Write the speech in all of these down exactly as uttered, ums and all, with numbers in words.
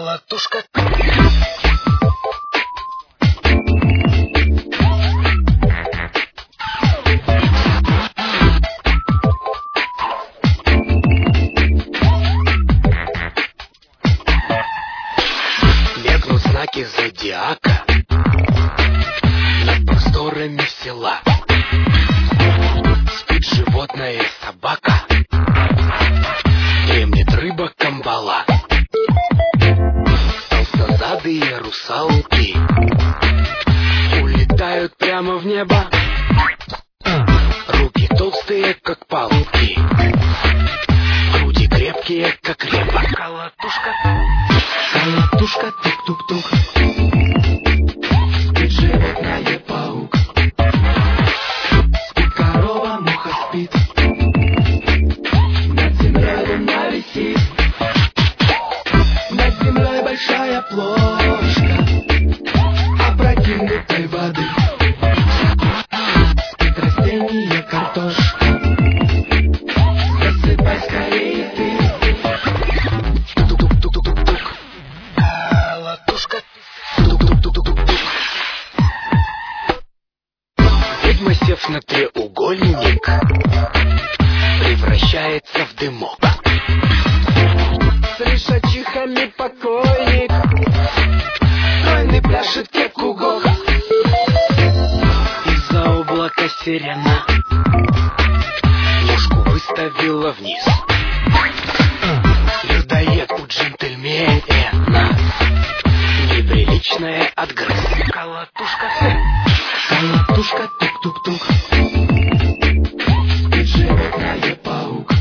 Колотушка. Мелькнут знаки зодиака над просторами села. Спит животное собака, дремлет рыба камбала. Толстозадые русалки улетают прямо в небо. Руки толстые, как палки, груди крепкие, как репа. Колотушка, колотушка, тук-тук-тук. Спит животное паук, спит корова, муха спит. Над землей луна висит, над землей большая плошка опрокинутой воды. Спит растение картошка, засыпай скорее ты. Тук-тук-тук-тук-тук. Колотушка. Тук-тук-тук-тук-тук. Ведьма, сев на треугольник, превращается в дымок. С лишачихами покойник, тройный пляшет кепку гох. Из-за облака сирена ножку выставила вниз. Людоед у джентльмена неприличное отгрыз. Колотушка, колотушка, тук-тук-тук. Спит животное паук,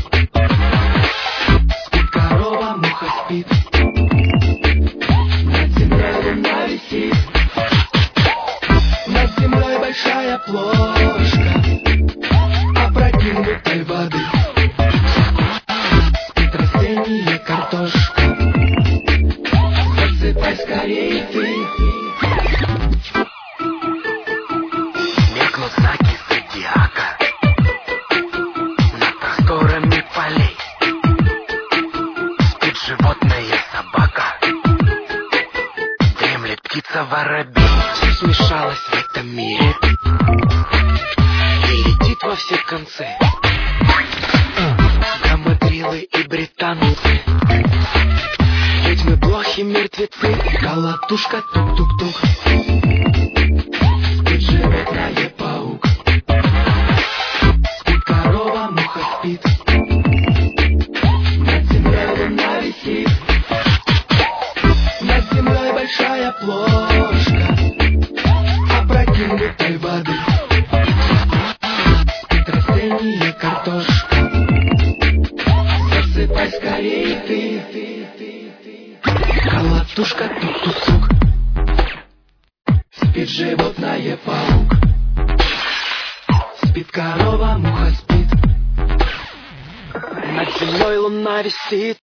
спит корова, муха спит. Над землей луна висит, над землей большая плошка опрокинутой воды. Спит растение картошка, засыпай скорее ты. Мелькнут знаки зодиака над просторами полей. Спит животное собака, дремлет птица воробей. Все смешалось в этом мире и летит во все концы. Гамадрилы и британцы, ведьмы, блохи, мертвецы. Колотушка, тук-тук-тук. Спит животное паук, спит корова, муха спит. Над землей луна висит, над землей большая плошка опрокинутой воды. Спит растение картошка, засыпай скорее ты. Колотушка, тук-тук-тук. Спит животное паук, спит корова, муха спит. Над землей луна висит,